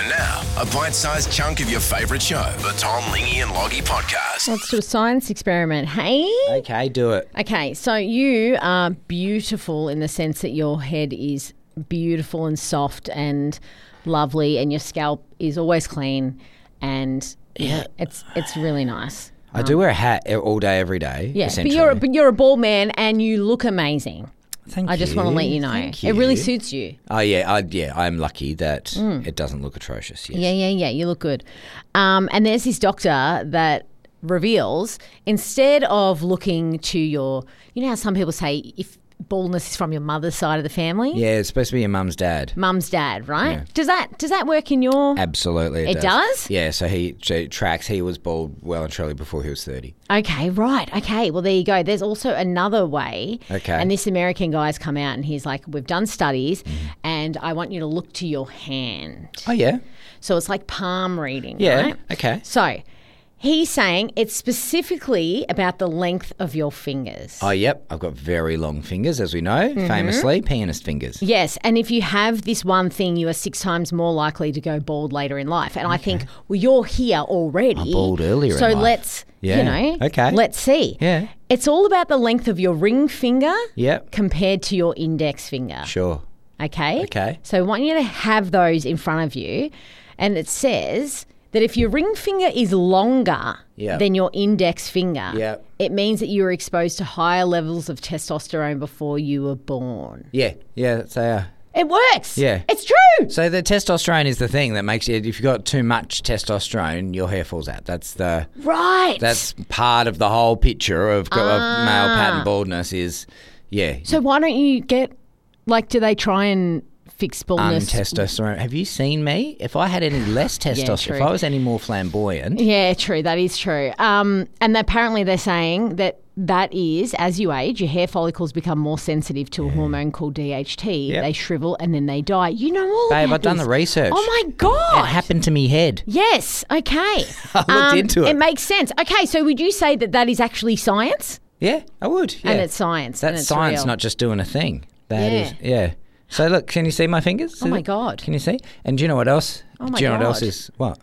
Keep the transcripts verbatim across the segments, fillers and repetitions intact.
And now, a bite-sized chunk of your favourite show, the Tom, Lingy and Loggy podcast. Let's do a science experiment. Hey? Okay, do it. Okay, so you are beautiful in the sense that your head is beautiful and soft and lovely, and your scalp is always clean, and Yeah. it's it's really nice. I do wear a hat all day, every day. Yeah, but essentially. you're but you're a bald man and you look amazing. Thank I just you. want to let you know. Thank It really you. suits you. Oh yeah, I, yeah. I'm lucky that it doesn't look atrocious. Yes. Yeah, yeah, yeah. You look good. Um, and there's this doctor that reveals, instead of looking to your, you know how some people say if baldness is from your mother's side of the family, Yeah, it's supposed to be your mum's dad. mum's dad, right? Yeah. Does that does that work in your? Absolutely, it, It does? Yeah. So he so tracks. He was bald well and truly before he was thirty. Okay, right. Okay, well there you go. There's also another way. Okay. And this American guy's come out and he's like, we've done studies, and I want you to look to your hand. Oh yeah. So it's like palm reading. Yeah. Right? Okay. So he's saying it's specifically about the length of your fingers. Oh yep. I've got very long fingers, as we know, Mm-hmm. famously pianist fingers. Yes, and if you have this one thing, you are six times more likely to go bald later in life. And I think, well, you're here already. I'm bald earlier in So life. let's, Yeah, you know, okay. let's see. Yeah. It's all about the length of your ring finger Yep. compared to your index finger. Sure. Okay? Okay. So I want you to have those in front of you. And it says that if your ring finger is longer Yep. than your index finger, Yep. it means that you were exposed to higher levels of testosterone before you were born. Yeah. Yeah. So. Uh, It works. Yeah. It's true. So the testosterone is the thing that makes it. If you've got too much testosterone, your hair falls out. That's the. Right. That's part of the whole picture of, of Ah. male pattern baldness. Is yeah. So why don't you get, like, do they try and fix baldness? Untestosterone. Have you seen me? If I had any less testosterone, true. if I was any more flamboyant, Yeah, true. That is true. Um, and apparently they're saying that that is, as you age, your hair follicles become more sensitive to a hormone called D H T. Yep. They shrivel and then they die. You know all babe, about I've done this. the research. Oh, my God. It happened to me head. Yes. Okay. I looked Um, into it. It makes sense. Okay, so would you say that that is actually science? Yeah, I would. Yeah. And it's science. and That's it's science, real. not just doing a thing. That Yeah. is, yeah. So look, can you see my fingers? Oh, my God. Can you see? And do you know what else? Oh, my do you know what else God. is what?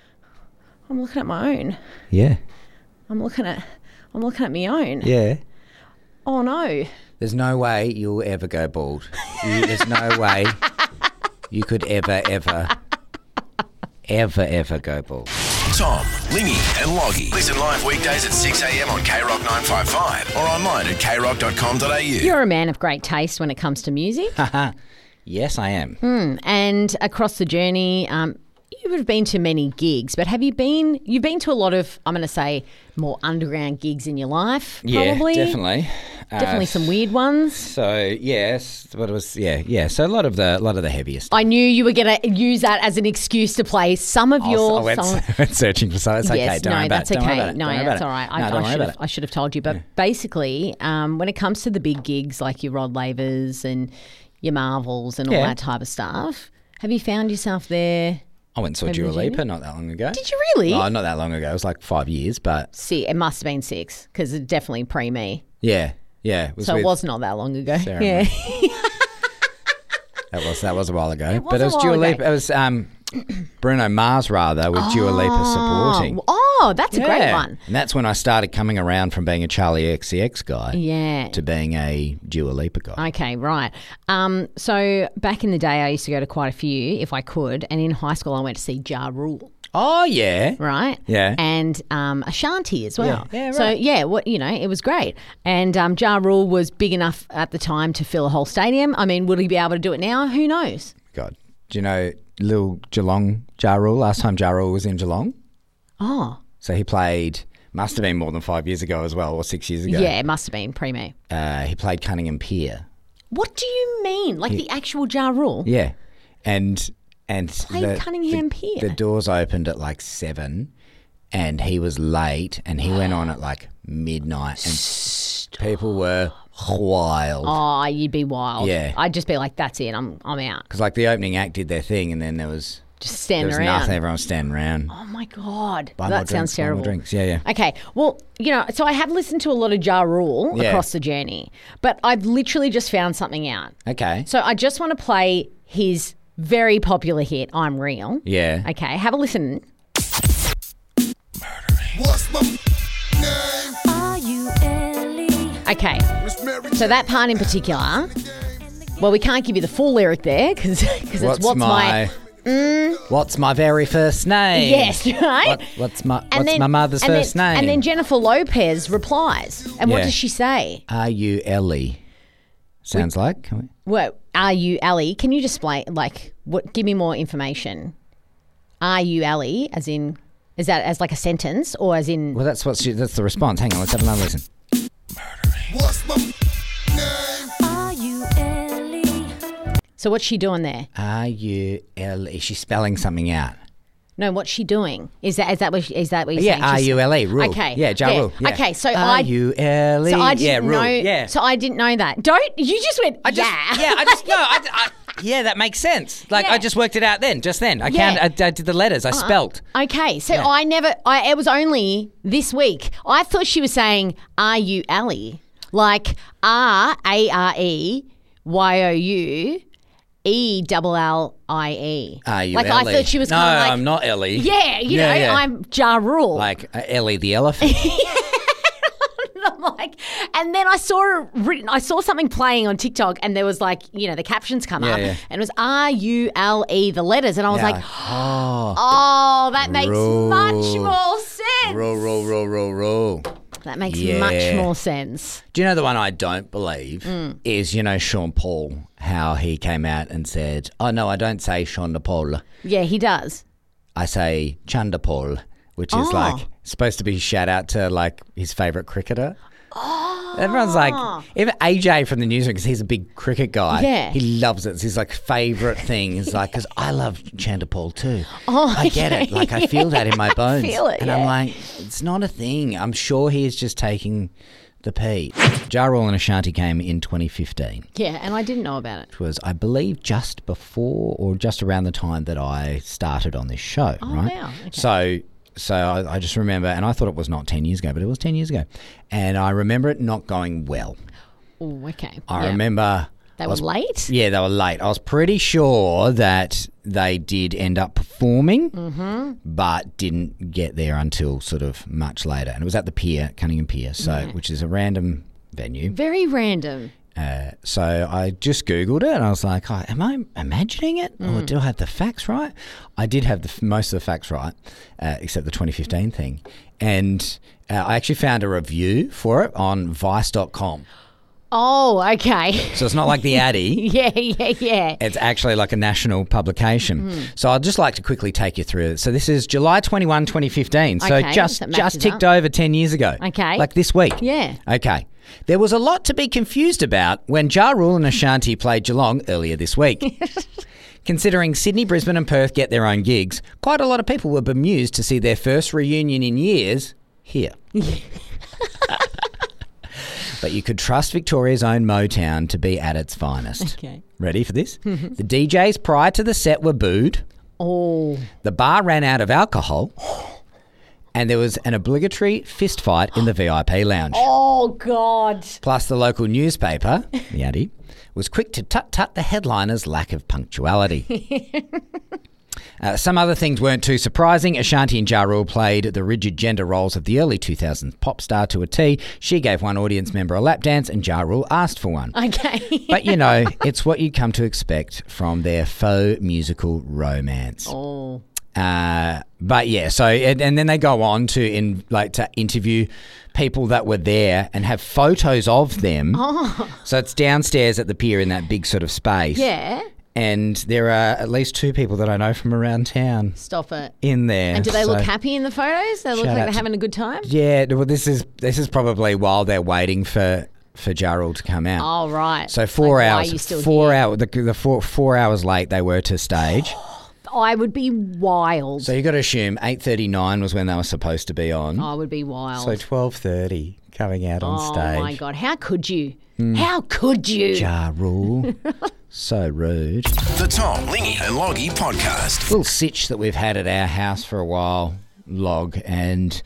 I'm looking at my own. Yeah. I'm looking at I'm looking at my own. Yeah. Oh, no. There's no way you'll ever go bald. You, there's no way you could ever, ever, ever, ever go bald. Tom, Lingy and Loggy. Listen live weekdays at six a.m. on K Rock nine five five or online at k rock dot com dot a u. You're a man of great taste when it comes to music. Yes, I am. Mm, and across the journey, um, you would have been to many gigs, but have you been, you've been to a lot of, I'm going to say, more underground gigs in your life, probably? Yeah, definitely. Definitely Uh, some weird ones. So yes, but it was yeah, yeah. So a lot of the, a lot of the heaviest. I knew you were going to use that as an excuse to play some of I your went, songs. I went searching for something. It's okay. Yes, Don't no, worry about that's it. Don't worry okay. about it. No, Don't worry that's about all it. right. I, No, I don't worry should about have, it. I should have told you. But basically, um, when it comes to the big gigs like your Rod Lavers and your Marvels and all Yeah. that type of stuff, have you found yourself there? I went and saw Maybe Dua Virginia? Lipa not that long ago. Did you really? Oh, not that long ago. It was like five years, but See, it must have been six because it's definitely pre me. yeah, yeah. It was So with, it was not that long ago. Sarah Yeah. That was that was a while ago. was but a it was while Dua ago. Lipa. It was um, Bruno Mars rather with Dua Lipa supporting. Oh, that's a great Yeah. one. And that's when I started coming around from being a Charlie X C X guy Yeah. to being a Dua Lipa guy. Okay, right. Um, so back in the day, I used to go to quite a few if I could. And in high school, I went to see Ja Rule. Oh yeah. Right? Yeah. And um, Ashanti as well. Yeah, yeah, So, right. yeah, what you know, it was great. And um, Ja Rule was big enough at the time to fill a whole stadium. I mean, will he be able to do it now? Who knows? God, do you know Lil Geelong Ja Rule? Last time Ja Rule was in Geelong, Oh, so he played. Must have been more than five years ago as well, or six years ago. yeah, it must have been pre-me. Uh, he played Cunningham Pier. What do you mean? Like the actual Ja Rule? Yeah, and and Played the, Cunningham the, Pier. the doors opened at like seven, and he was late, and he went on at like midnight, and people were wild. Oh, you'd be wild. Yeah. I'd just be like, that's it. I'm I'm out. Because like the opening act did their thing, and then there was Just there standing was around. nothing. Everyone was standing around. Oh my God. Buy more that sounds drinks, buy more terrible. drinks. Yeah, yeah. Okay. Well, you know, so I have listened to a lot of Ja Rule Yeah. across the journey, but I've literally just found something out. Okay. So I just want to play his very popular hit, I'm Real. Yeah. Okay, have a listen. What's my name? Are you Ellie? Okay, Miss Mary so that part in particular, well, we can't give you the full lyric there because it's What's, what's my, my... What's my very first name? Yes, right? What, what's my And What's then- my mother's and then- first name? And then Jennifer Lopez replies. And what Yeah. does she say? Are you Ellie? Sounds like. Can we- What, are you Ali? Can you just explain, like, what? Give me more information. Are you Ali, as in, is that as like a sentence or as in, Well, that's what she, that's the response. Hang on, let's have another listen. What's my name? Are you Ellie? so what's she doing there? Are you Ellie? She's spelling something out. No, what's she doing? Is that is that what she, is that what you're Yeah, saying? are She's- you Ellie? Rule. Okay. Yeah, Ja yeah. Rule. Yeah. Okay, so are I you Ellie? so I yeah, didn't Rule. know. Yeah. So I didn't know that. Don't you just went I just, yeah. yeah, I just no, I, I, yeah, that makes sense. Like Yeah. I just worked it out then, just then. I Yeah. counted, I, I did the letters. I spelt. Okay, so Yeah. I never. I it was only this week. I thought she was saying, "Are you Ali?" Like R A R E Y O U E double L I E. Are you like Ellie? I thought she was No, kind of like, I'm not Ellie. yeah, you Yeah, know, yeah. I'm Ja Rule. Like uh, Ellie the elephant. I'm like, and then I saw written. I saw something playing on TikTok, and there was like, you know, the captions come Yeah, up, yeah. and it was R U L E, the letters, and I was Yeah, like, oh, oh, that makes Rule. much more sense. roll, roll, roll, roll, roll. That makes Yeah. much more sense. Do you know the one I don't believe Mm. is, you know, Sean Paul, how he came out and said, oh, no, I don't say Sean Paul. Yeah, he does. I say Chanda Paul, which is Oh. like supposed to be shout out to like his favourite cricketer. Oh. Everyone's like, even A J from the newsroom, because he's a big cricket guy. Yeah. He loves it. It's his like favourite thing. He's like, because I love Chanda Paul too. Oh, I get it. Like I feel that in my bones. feel it, and yeah. I'm like, it's not a thing. I'm sure he is just taking the pee. Ja Rule and Ashanti came in twenty fifteen. Yeah, and I didn't know about it. Which was, I believe, just before or just around the time that I started on this show, Oh, right? wow. Okay. So, so I, I just remember, and I thought it was not ten years ago, but it was ten years ago, and I remember it not going well. Oh, okay. I Yeah. remember They I were was- late? Yeah, they were late. I was pretty sure that they did end up performing, Mm-hmm. but didn't get there until sort of much later, and it was at the pier, Cunningham Pier, so which is a random venue. Very random. Uh, so I just Googled it and I was like, oh, am I imagining it? Or do I have the facts right? I did have the f- most of the facts right, uh, except the twenty fifteen thing. And uh, I actually found a review for it on vice dot com. Oh, okay. So it's not like the Addy. yeah, yeah, yeah. It's actually like a national publication. So I'd just like to quickly take you through it. So this is July twenty-first, twenty fifteen. So Okay, just that just matches ticked up. over ten years ago. Okay. Like this week. Yeah. Okay. There was a lot to be confused about when Ja Rule and Ashanti played Geelong earlier this week. Considering Sydney, Brisbane and Perth get their own gigs, quite a lot of people were bemused to see their first reunion in years here. But you could trust Victoria's own Motown to be at its finest. Okay. Ready for this? The D Js prior to the set were booed. Oh, The bar ran out of alcohol. And there was an obligatory fist fight in the V I P lounge. oh God. Plus, the local newspaper, the Addy, was quick to tut-tut the headliner's lack of punctuality. uh, some other things weren't too surprising. Ashanti and Ja Rule played the rigid gender roles of the early two thousands pop star to a T. She gave one audience member a lap dance and Ja Rule asked for one. Okay. But, you know, it's what you come to expect from their faux musical romance. oh. Uh, but yeah, so and, and then they go on to in like to interview people that were there and have photos of them. Oh. So it's downstairs at the pier in that big sort of space. Yeah. And there are at least two people that I know from around town Stop it. in there. And do they look So- happy in the photos? They look Shout like out they're to- having a good time? Yeah, well, this is this is probably while they're waiting for for Ja Rule to come out. Oh, right. So four Like, why hours, are you still four here? hour, the, the four four hours late they were to stage. I would be wild. So you got to assume eight thirty nine was when they were supposed to be on. I would be wild. So twelve thirty coming out on oh, stage. my God. How could you? How could you? Ja Rule. So rude. The Tom, Lingy and Loggy Podcast. Little sitch that we've had at our house for a while, Log, and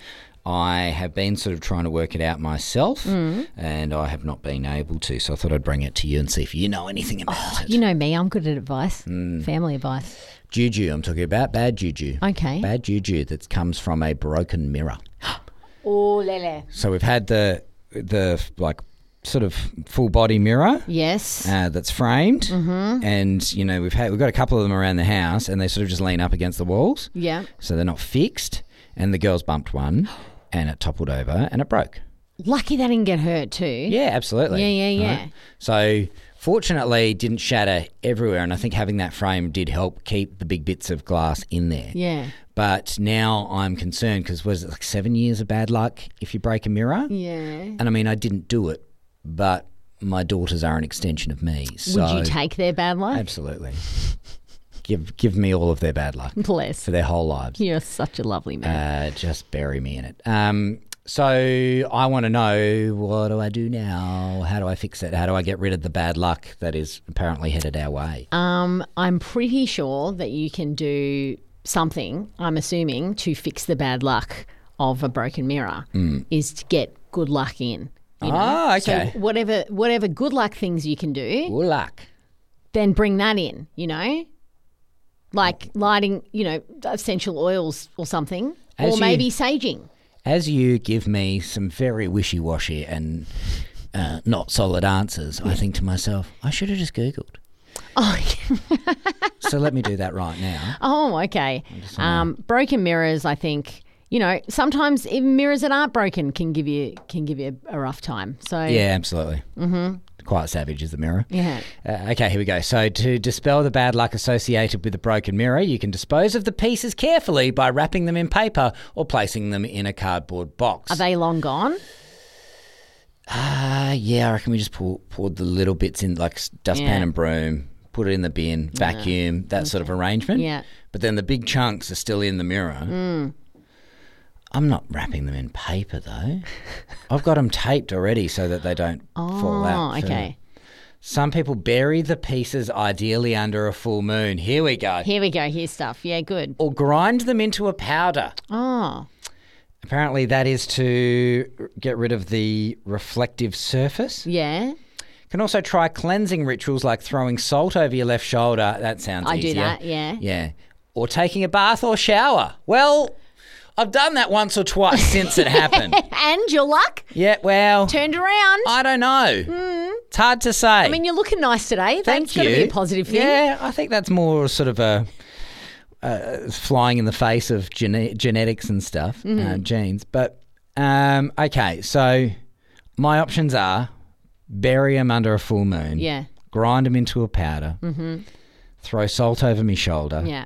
I have been sort of trying to work it out myself, Mm. and I have not been able to. So I thought I'd bring it to you and see if you know anything about it. You know me, I'm good at advice, Mm. family advice. Juju, I'm talking about bad juju. Okay. Bad juju that comes from a broken mirror. Oh, lele. So we've had the the like sort of full body mirror. Yes. Uh, that's framed, mm-hmm. and you know we've had we've got a couple of them around the house, and they sort of just lean up against the walls. Yeah. So they're not fixed, and the girls bumped one, and it toppled over, and it broke. Lucky they didn't get hurt too. Yeah, absolutely. Yeah, yeah, yeah. Right? So fortunately, it didn't shatter everywhere, and I think having that frame did help keep the big bits of glass in there. Yeah. But now I'm concerned because was it like seven years of bad luck if you break a mirror? Yeah. And I mean, I didn't do it, but my daughters are an extension of me. So Would you take their bad luck? Absolutely. give give me all of their bad luck Bless. for their whole lives. You're such a lovely man. Uh, just bury me in it. Um, so I want to know, what do I do now? How do I fix it? How do I get rid of the bad luck that is apparently headed our way? Um, I'm pretty sure that you can do something, I'm assuming, to fix the bad luck of a broken mirror is to get good luck in. You know? Ah, okay. So whatever whatever good luck things you can do, Good luck. then bring that in, you know? Like lighting, you know, essential oils or something. As or you- maybe saging. As you give me some very wishy-washy and uh, not solid answers, I think to myself, I should have just Googled. Oh, So let me do that right now. oh okay. Um, broken mirrors, I think, you know, sometimes even mirrors that aren't broken can give you can give you a, a rough time. So Yeah, absolutely. Mm-hmm. Quite savage is the mirror. Yeah. Uh, okay, here we go. So to dispel the bad luck associated with a broken mirror, you can dispose of the pieces carefully by wrapping them in paper or placing them in a cardboard box. Are they long gone? Ah, yeah, I reckon we just pour, poured the little bits in, like s- dustpan Yeah. and broom, put it in the bin, vacuum, that sort of arrangement. Yeah. But then the big chunks are still in the mirror. Mm. I'm not wrapping them in paper, though. I've got them taped already so that they don't fall out. Oh, for- okay. Some people bury the pieces ideally under a full moon. Here we go. Here we go. Here's stuff. Yeah, good. Or grind them into a powder. Oh, Apparently that is to get rid of the reflective surface. yeah. Can also try cleansing rituals like throwing salt over your left shoulder. That sounds I easier. do that, yeah. Yeah. Or taking a bath or shower. Well, I've done that once or twice since it happened. And your luck Yeah, well, turned around. I don't know. It's hard to say. I mean, you're looking nice today. Thank That's you. got to be a positive thing. Yeah, I think that's more sort of a uh, flying in the face of gene- genetics and stuff, Mm-hmm. uh, genes. But um, okay, so my options are bury them under a full moon. Yeah. Grind them into a powder. Mm-hmm. Throw salt over my shoulder. Yeah.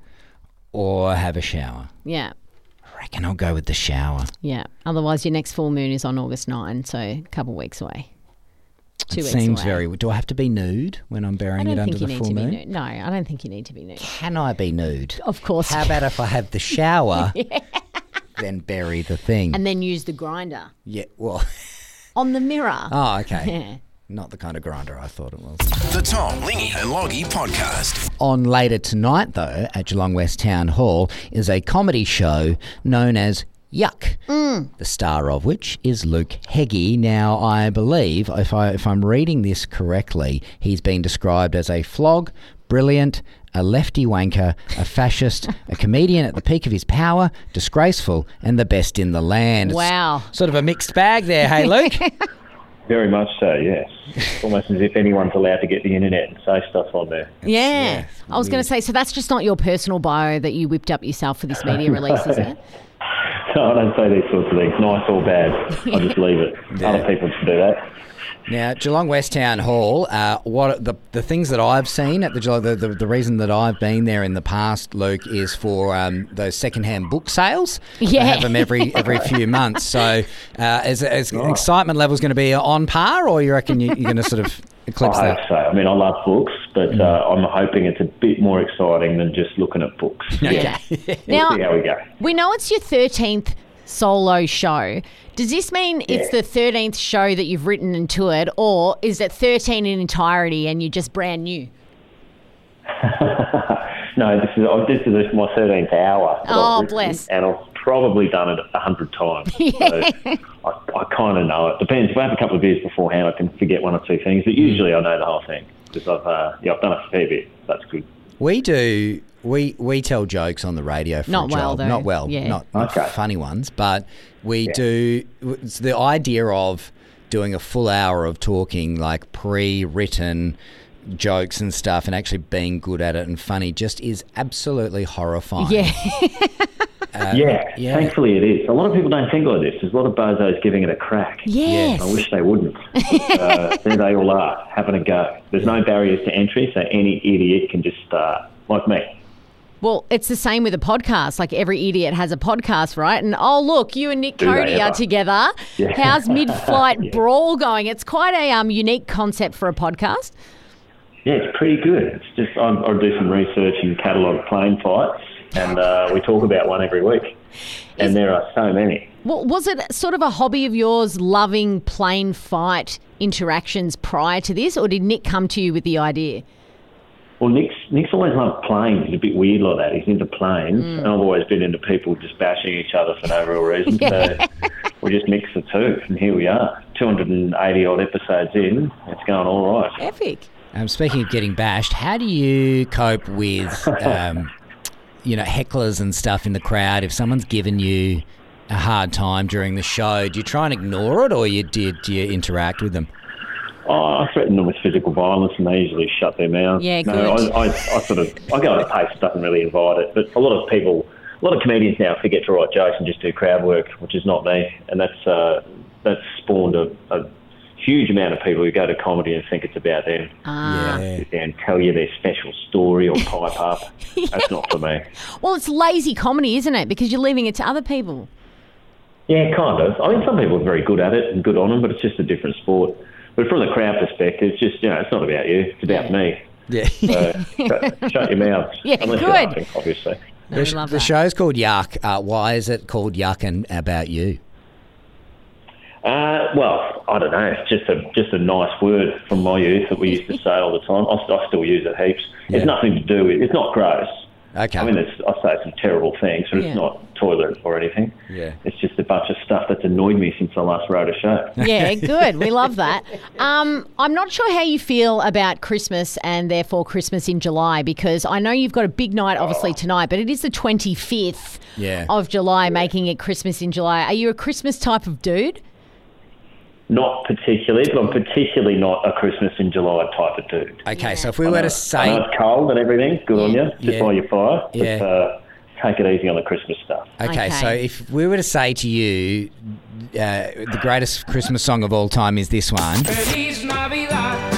Or have a shower. Yeah. I reckon I'll go with the shower. Yeah. Otherwise, your next full moon is on August ninth, so a couple of weeks away. Two it weeks seems away. very. Do I have to be nude when I'm I burying don't it under think you the need full to be moon? nude. No, I don't think you need to be nude. Can I be nude? Of course. How about if I have the shower, then bury the thing? And then use the grinder yeah, well, on the mirror. oh, okay. Yeah. Not the kind of grinder I thought it was. The Tom, Lingy and Loggy Podcast. On later tonight, though, at Geelong West Town Hall, is a comedy show known as Yuck, the star of which is Luke Heggie. Now, I believe, if, I, if I'm reading this correctly, he's been described as a flog, brilliant, a lefty wanker, a fascist, a comedian at the peak of his power, disgraceful, and the best in the land. It's Wow. sort of a mixed bag there, hey, Luke? Very much so, yes. It's almost as if anyone's allowed to get the internet and say stuff on there. Yeah. I was going to say, so that's just not your personal bio that you whipped up yourself for this media release, is it? No, I don't say these sorts of things, nice or bad. I just leave it. Other people can do that. Now, Geelong West Town Hall, uh, what the the things that I've seen at the Geelong, the, the, the reason that I've been there in the past, Luke, is for um, those secondhand book sales. Yeah. They have them every every few months. So, uh, is, is excitement levels going to be on par, or you reckon you, you're going to sort of eclipse I hope that? so. I mean, I love books, but uh, I'm hoping it's a bit more exciting than just looking at books. Yeah. We'll Now, see how we go. we know it's your thirteenth solo show. Does this mean it's the thirteenth show that you've written and toured, or is it thirteen in entirety and you're just brand new? No, this is oh, this is my thirteenth hour. that Oh, I've written, bless. And I've probably done it a hundred times. So I, I kind of know it. Depends. If I have a couple of beers beforehand, I can forget one or two things. But usually I know the whole thing because I've uh, yeah I've done it a fair bit. That's good. We do. We we tell jokes on the radio for Not a well, job. though. Not well. Yeah. Not, not Okay. funny ones. But we Yeah. do. It's the idea of doing a full hour of talking, like pre-written jokes and stuff, and actually being good at it and funny just is absolutely horrifying. Yeah. Uh, yeah, yeah. thankfully it is. A lot of people don't think like this. There's a lot of bozos giving it a crack. Yes. I wish they wouldn't. But, uh, there they all are, having a go. There's no barriers to entry, so any idiot can just start, like me. Well, it's the same with a podcast. Like every idiot has a podcast, right? And oh, look, you and Nick Do they Cody are ever? together. Yeah. How's mid-flight Yeah. brawl going? It's quite a um, unique concept for a podcast. Yeah, it's pretty good. It's just I, I do some research and catalogue plane fights, and uh, we talk about one every week. And Is- there are so many. Well, was it sort of a hobby of yours, loving plane fight interactions prior to this, or did Nick come to you with the idea? Well, Nick's, Nick's always loved planes. He's a bit weird like that. He's into planes, and I've always been into people just bashing each other for no real reason. So we just mixed the two, and here we are, two hundred eighty odd episodes in. It's going all right. Epic. Um, speaking of getting bashed, how do you cope with, um, you know, hecklers and stuff in the crowd? If someone's given you a hard time during the show, do you try and ignore it, or you do, do you interact with them? Oh, I threaten them with physical violence, and they usually shut their mouths. Yeah, no, good. I, I, I sort of I go at a pace that doesn't really invite it. But a lot of people, a lot of comedians now forget to write jokes and just do crowd work, which is not me, and that's uh, that's spawned a, a huge amount of people who go to comedy and think it's about them. Ah. Yeah. Sit down and tell you their special story or pipe up. That's not for me. Well, it's lazy comedy, isn't it? Because you're leaving it to other people. Yeah, kind of. I mean, some people are very good at it and good on them, but it's just a different sport. But from the crowd perspective, it's just, you know, it's not about you. It's about me. Yeah. So shut, shut your mouth. Yeah, Unless good. you're laughing, obviously. No, we the, love the that. show's called Yuck. Uh, why is it called Yuck and About You? Uh, well, I don't know. It's just a just a nice word from my youth that we used to say all the time. I, I still use it heaps. Yeah. It's nothing to do with. It's not gross. Okay. I mean, it's, I say some terrible things, but Yeah. it's not toilet or anything. Yeah. It's just a bunch of stuff that's annoyed me since I last wrote a show. Yeah, good. We love that. Um, I'm not sure how you feel about Christmas and therefore Christmas in July, because I know you've got a big night obviously tonight, but it is the twenty-fifth Yeah. of July, making it Christmas in July. Are you a Christmas type of dude? Not particularly, but I'm particularly not a Christmas in July type of dude. Okay, so if we I were know- to I say... know it's cold and everything. Good on you. Sit Yeah. by your fire. Yeah. But uh, take it easy on the Christmas stuff. Okay, Okay. so if we were to say to you, uh, the greatest Christmas song of all time is this one. Feliz Navidad.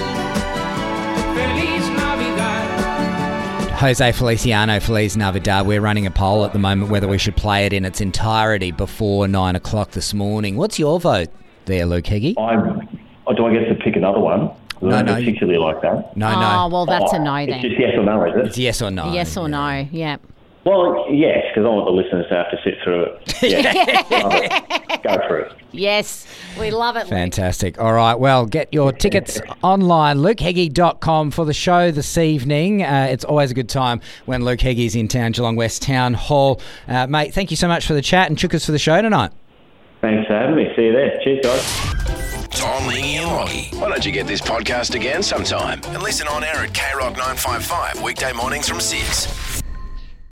Feliz Navidad. Jose Feliciano, Feliz Navidad. We're running a poll at the moment whether we should play it in its entirety before nine o'clock this morning. What's your vote there, Luke Heggie? I, oh, do I get to pick another one? I No, don't no. particularly like that. No, Oh, no. well, that's a Oh, no It's then. just yes or no, is it? It's yes or no. Yes or no? Yeah. Well, yes, because I want the listeners to have to sit through it. Yeah, love it. Go through it. Yes, we love it. Luke. Fantastic. All right, well, get your tickets online, luke heggie dot com, for the show this evening. Uh, it's always a good time when Luke Heggie's in town, Geelong West Town Hall. Uh, mate, thank you so much for the chat and chookers for the show tonight. Thanks for having me. See you there. Cheers, guys. Tom, Lingy and Loggy. Why don't you get this podcast again sometime and listen on air at K Rock nine five five weekday mornings from six.